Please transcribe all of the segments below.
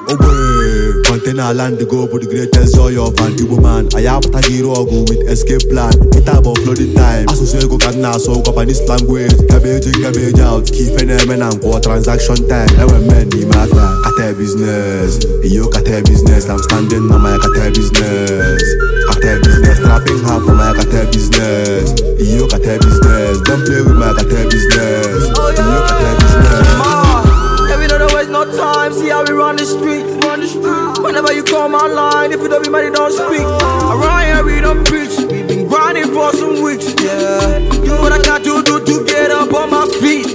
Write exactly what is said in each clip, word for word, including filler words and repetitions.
Oh boy, container land to go for the greatest joy of an Igbo man. I have to get go with escape plan. It about flooding time. As we say go can now so go Japanese language. Cabbage in, cabbage out. Keep an element and go transaction time. And when men in mafia, cartel business. Yo cartel business. I'm standing on my cartel business. Cartel business. Trapping half for my cartel business. Yo cartel business. Don't play with my cartel business. Oh yeah. Yo cartel business. Yeah, we don't waste no time. See how we run the street, run the street. Whenever you come online, if you don't be mad, you don't speak. Around here we don't preach. We been grinding for some weeks. Yeah, do what I got to do to get up on my feet.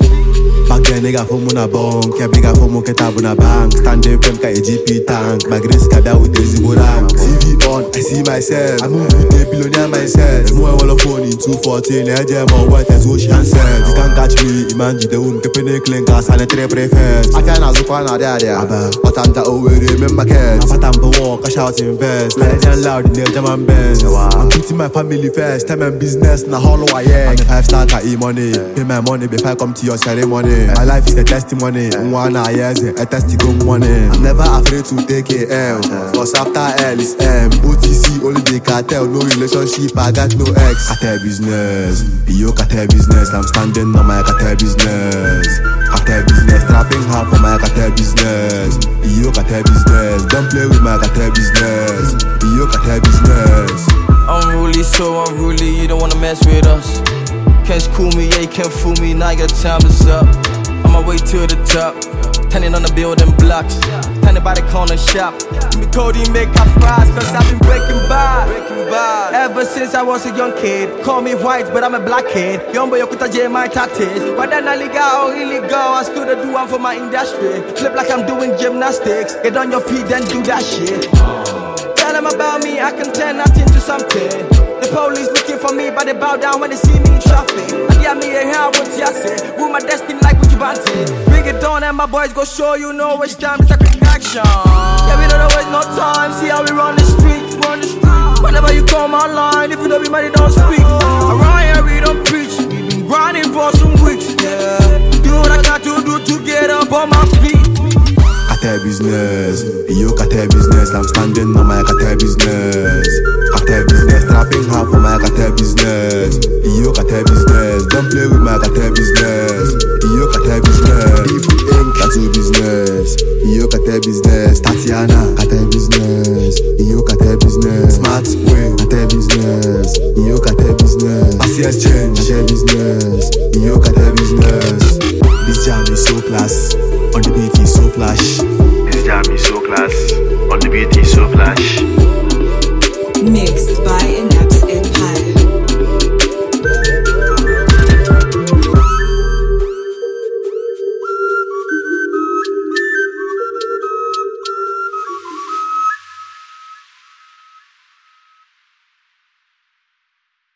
Back then, nigga from una bunk, yeah, bigger from one ketab una bank. Standing from ka G P tank, my grace kada with the zero rank. T V on, I see myself. I move with a billionaire myself. The more I want phone in two fourteen, I jam on what as ocean says. You can't catch me, imagine the room, keeping a clean gas and a three prefers. I can't ask for another there, but I'm the over remember kids. I'm fat and walk, I shout invest. Legend loud in the German Benz. I'm putting my family first, time and business, na hollow I am. I'm a five star e money, pay my money before I come to your ceremony. My life is a testimony. One years a testicle money. I'm never afraid to take a L. Cause after L is M. O T C only the cartel. No relationship, I got no ex. Cartel business. Yo cartel business. I'm standing on my cartel business. Cartel business. Trapping hard for my cartel business. Yo cartel business. Don't play with my cartel business. Yo cartel business. Unruly, so unruly. You don't wanna mess with us. Can't school me, yeah, you can't fool me, now your time is up. On my way to the top, turning on the building blocks, standing by the corner shop. Me Cody make our fries, cause I've been breaking by. breaking by Ever since I was a young kid. Call me white, but I'm a black kid. Young boy, you could J my tattoos. Whether I legal or illegal, I still do one for my industry. Flip like I'm doing gymnastics. Get on your feet, then do that shit. Tell them about me, I can turn that into something. The police looking for me, but they bow down when they see me in traffic. And yeah, me here, I want to say, rule my destiny like what you wanted. Bring it down and my boys go show you know which time it's a quick action. Yeah, we don't waste no time, see how we run the street, run the street. Whenever you come online, if you don't be mad, you don't speak. Around here, we don't preach. We been grinding for some weeks, yeah. Do what I got to do to get up on my feet. Cartel business, yo cartel business. I'm standing on my cartel business. Cartel business, trapping hard for my cartel business. Yo cartel business, don't play with my cartel business. Yo cartel business, People Inc tattoo business. Yo cartel business, Tatiana cartel business. Yo cartel business, Smart Way cartel business. Yo cartel business, Passy Exchange cartel business. Yo cartel business. This jam is so class, on the beat is so flash. This jam is so class, on the beat is so flash.